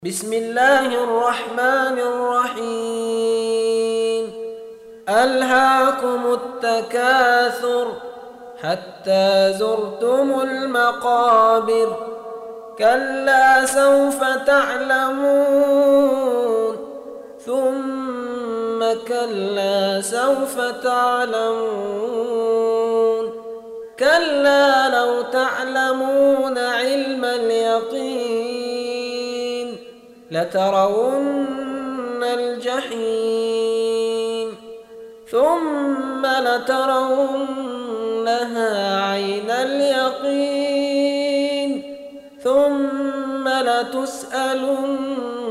بسم الله الرحمن الرحيم ألهاكم التكاثر حتى زرتم المقابر كلا سوف تعلمون ثم كلا سوف تعلمون كلا لو تعلمون علم اليقين لترون الجحيم ثم لترونها عين اليقين ثم لتسألن